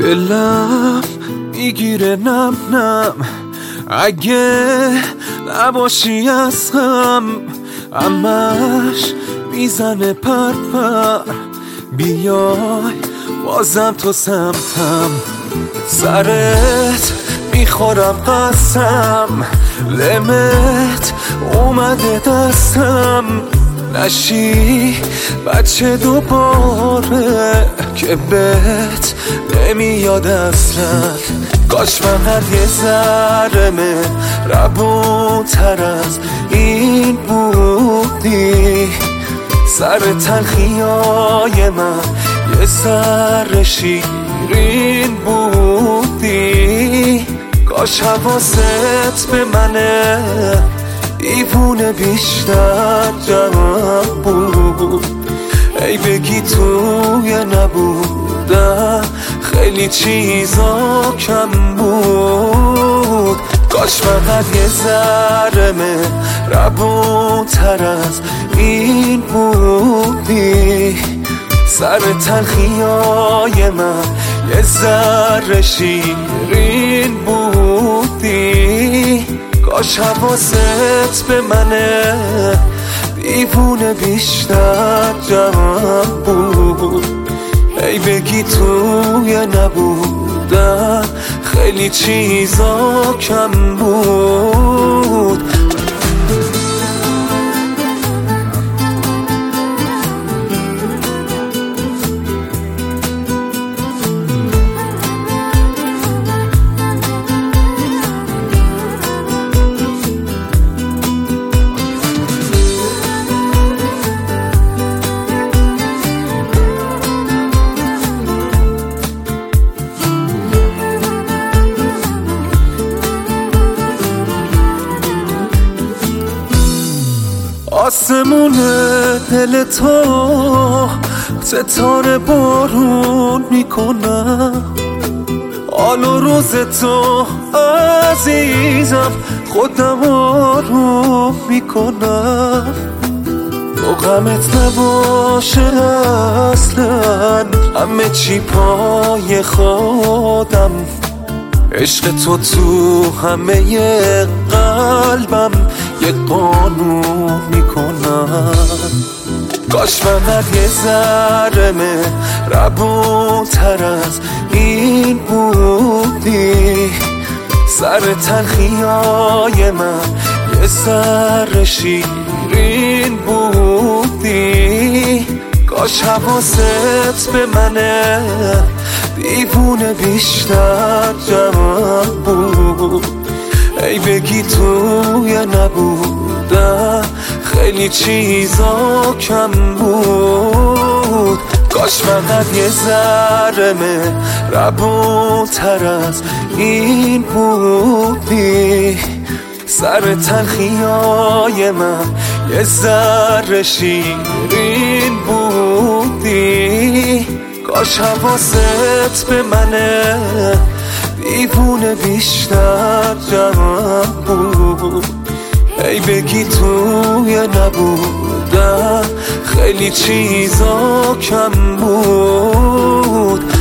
دلم میگیره نم نم اگه نباشی از غم، همش میزنه پر پر. بیای بازم تو سمتم، سرت میخورم قسم، لمت اومده دستم. نشی بچه دوباره که بهت نمیاد اصلا. کاش فقط یه ذره مهربون‌تر از این بودی. سر تلخیای من یه ذره شیرین بودی. کاش حواست به منه، دیوونه بیشتر جمع بود. ای بگی توی نبودم خیلی چیزا کم بود. کاش فقط یه ذره مهربون‌تر از این بودی. سر تلخیای من یه ذره شیرین بودی. کاش حواست به منه، دیوونه بیشتر جمع بود. ای بگی توی نبودم خیلی چیزا کم بود. آسمون دل تو ستاره بارون میکنم. حال و روز تو عزیزم خودم آروم میکنم. تو غمت نباشه اصلا، همه چی پای خودم. عشق تو همه قلبم یه قانون میکنم. کاش فقط یه ذره مهربون‌تر از این بودی. سر تلخیای من یه ذره شیرین بودی. کاش حواست به منه، دیوونه بیشتر جمع بود. ای بگی توی نبودم خیلی چیزا کم بود. کاش فقط یه ذره مهربون‌تر از این بودی. سر تلخیای من یه ذره شیرین بودی. کاش حواست به منه، دیوونه بیشتر جمع بود. ای بگی توی نبودم خیلی چیزا کم بود.